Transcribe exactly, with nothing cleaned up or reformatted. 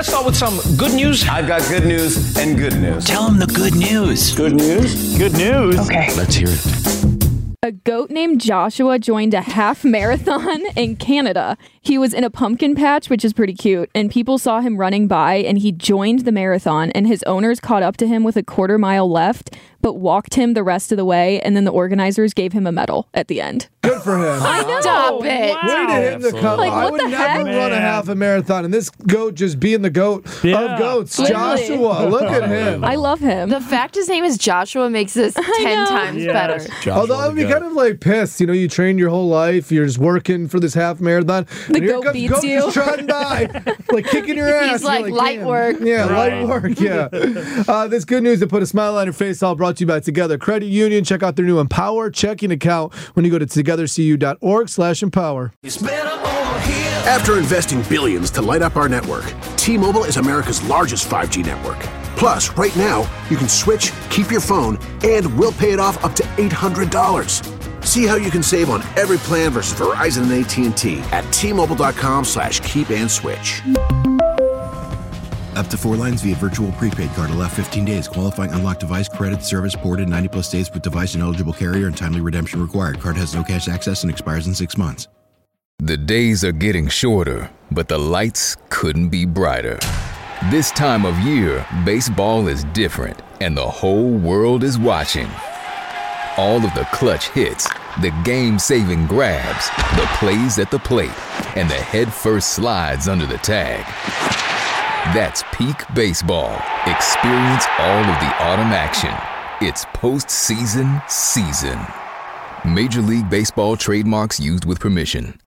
let's start with some good news. I've got good news and good news. Tell him the good news. Good news? Good news. Okay. Let's hear it. A goat named Joshua joined a half marathon in Canada. He was in a pumpkin patch, which is pretty cute, and people saw him running by, and he joined the marathon, and his owners caught up to him with a quarter mile left, but walked him the rest of the way, and then the organizers gave him a medal at the end. Good for him. I know. Stop it. Way to him to come. Like, I what would the never heck? run a half a marathon, and this goat just being the goat Yeah. of goats. Literally. Joshua, look at him. I love him. The fact his name is Joshua makes this ten know. times Yes. better. Joshua Although I'd be the goat. kind of like pissed, you know, you trained your whole life, you're just working for this half marathon. The and here goat comes beats goat you. just trotting by, like kicking your ass. He's You're like, light "Damn." work. Yeah, Right. light work. Yeah. uh, this good news that put a smile on your face. All brought to you by Together Credit Union. Check out their new Empower checking account when you go to together c u dot org slash empower. After investing billions to light up our network, T-Mobile is America's largest five G network. Plus, right now, you can switch, keep your phone, and we'll pay it off up to eight hundred dollars. See how you can save on every plan versus Verizon and A T and T at T-Mobile.com slash keep and switch. Up to four lines via virtual prepaid card. Allow fifteen days. Qualifying unlocked device credit service ported ninety plus days with device and eligible carrier and timely redemption required. Card has no cash access and expires in six months. The days are getting shorter, but the lights couldn't be brighter. This time of year, baseball is different, and the whole world is watching. All of the clutch hits, the game-saving grabs, the plays at the plate, and the head-first slides under the tag. That's peak baseball. Experience all of the autumn action. It's postseason season. Major League Baseball trademarks used with permission.